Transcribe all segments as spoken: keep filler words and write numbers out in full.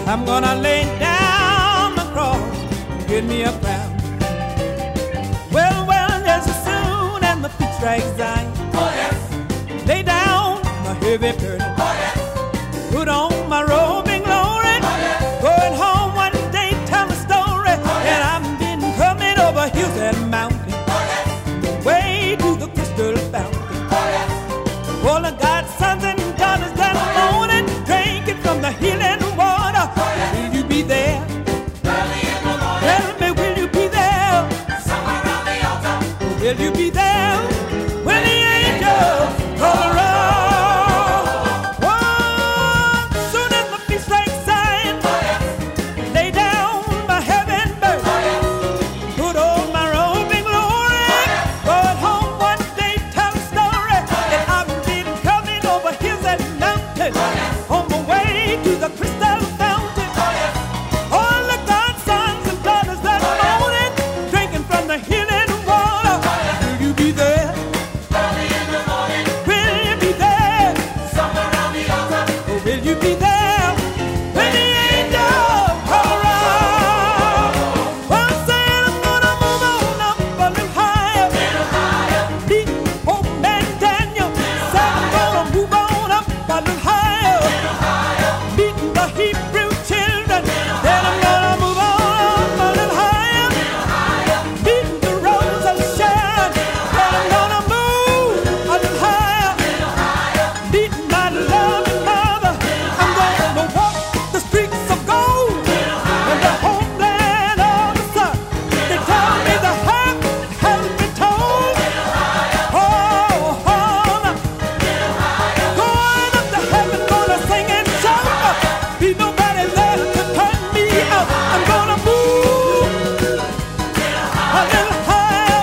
I'm gonna lay down the cross and get me a crown. Well, well, just as soon as my feet strike Zion, Oh yes, lay down my heavy burden, oh yes, put on my robe in glory, oh yes, going home one day, tell the story, yes. and I've been coming over hills and mountains, oh yes, way to the crystal fountain. oh yes, All of God's sons and daughters that are moaning, drinking from the healing water. Will you be there? early in the morning, Tell me, will you be there? somewhere around the altar. Will you be there when the angels come around? Oh, soon as my feet strike Zion, Oh yes, lay down my heaven burden, oh yes, put on my robe in glory, going home one day, tell a story that I've been coming over hills and mountains, on my way to the crystal fountain. oh yes, All the God's sons and daughters that are moaning, drinking from the healing water. Will you be there? early in the morning, Will you be there? somewhere around the altar. Or will you be there when the angels come around? Well, I'm saying I'm gonna move on up a little higher. Little higher, Beat old man Daniel. Said I'm gonna move on up a little higher. little higher, Beating the Hebrew children. Then I'm gonna move on up a little higher. little higher, Beating the rose of Sharon. Then I'm gonna move a little higher. little higher, Beating my loving mother. I'm gonna walk the streets of gold. In the homeland of the sun. They tell me the half has been told. Oh, oh, going up to heaven, gonna sing and shout. Be nobody there to turn me out. I'm gonna move a little higher.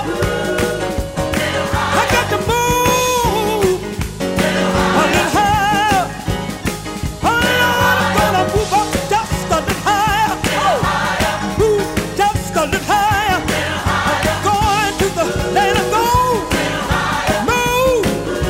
I got to move a little higher. Oh Lord, I'm gonna move up just a little higher. Move just a little higher. I'm going to the land of gold. Move.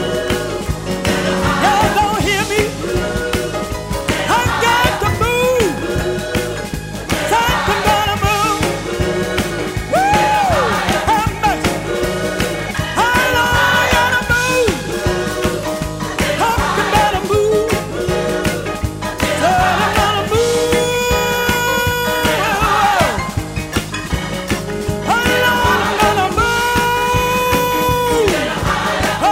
Y'all don't hear me? I got to move. Said I'm gonna move. Woo! Have mercy. I know I gotta move. Talking about a move. Said I'm gonna move. I know I'm gonna move. Oh,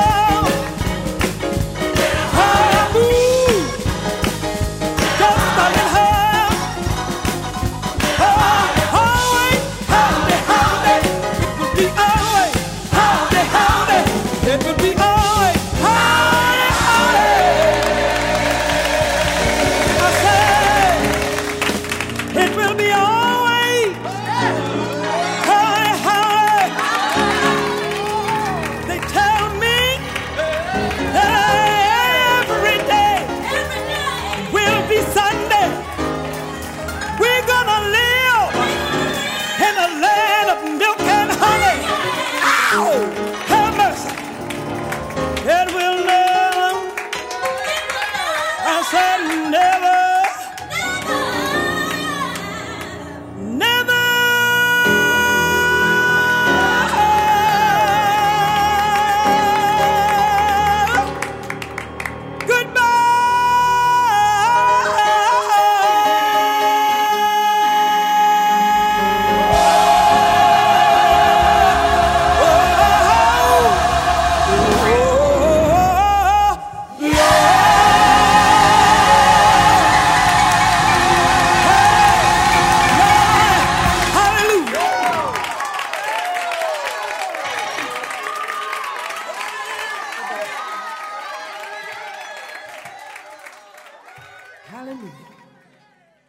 I move. Just a little higher. Oh, always howdy, howdy. It would be always howdy, howdy. It would be always howdy, howdy. I say it will be always howdy, howdy. They tell me that every day will be Sunday. We're gonna live in a land of milk and honey. Ow! Have mercy. It will never, I said never, never. Hallelujah.